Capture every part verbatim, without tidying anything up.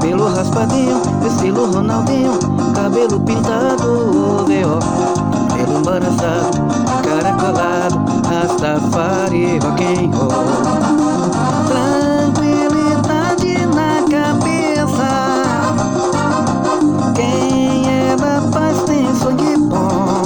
cabelo raspadinho, estilo Ronaldinho, cabelo pintado, V.O. Cabelo embaraçado, encaracolado, Rastafari, rock and roll. Tranquilidade na cabeça, quem é da paz tem sangue bom.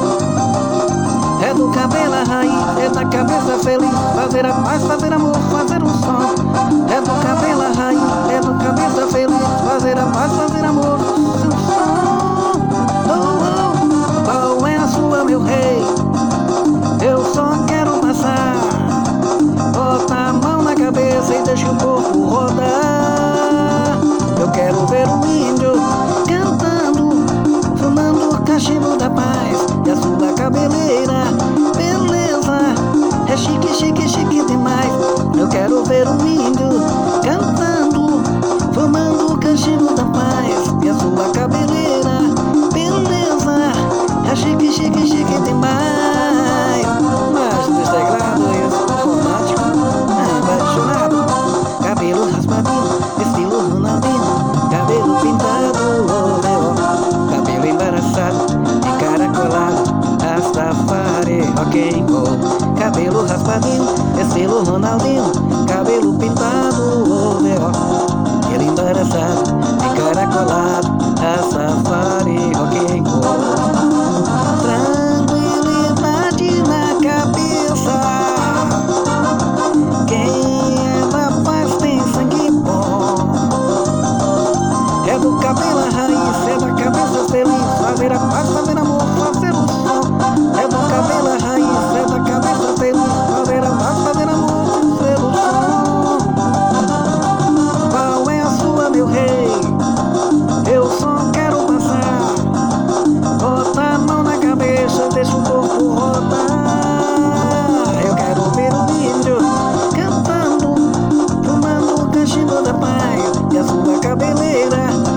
É do cabelo a raiz, é da cabeça feliz, fazer a paz, fazer amor, fazer um som. É do cabelo a raiz, é do cabeça feliz, fazer a paz, fazer amor, fazer um som. Oh, oh, qual é a sua, meu rei? Eu só quero passar. Bota a mão na cabeça e deixa o corpo rodar. Eu quero ver o índio cantando, fumando o cachimbo da paz. E a sua cabeleira, beleza, é chique, chique, chique demais. Eu quero ver o índio cantando, fumando o cachimbo da paz. E a sua cabeleira, beleza, é chique, chique, chique demais. Mas dos teclados, romântico, apaixonado, cabelo raspadinho, estilo Ronaldinho, cabelo pintado, oh, oh, cabelo embaraçado, encaracolado, Rastafari, rock and roll. Cabelo raspadinho, estilo Ronaldinho, cabelo pintado, oh, oh, cabelo embaraçado, encaracolado, Rastafari, rock and roll. Tranquilidade na cabeça, quem é da paz tem sangue bom. É do cabelo a raiz, é da cabeça feliz, fazer a paz, fazer amor, fazer um som. É do cabelo a raiz, é da cabeça feliz, fazer a paz, fazer amor, fazer um som. Qual é a sua, meu rei? Eu só quero passar. Bota a mão na cabeça, deixa o corpo rodar. Eu quero ver o índio cantando, fumando o cachimbo da paz. E a sua cabeleira,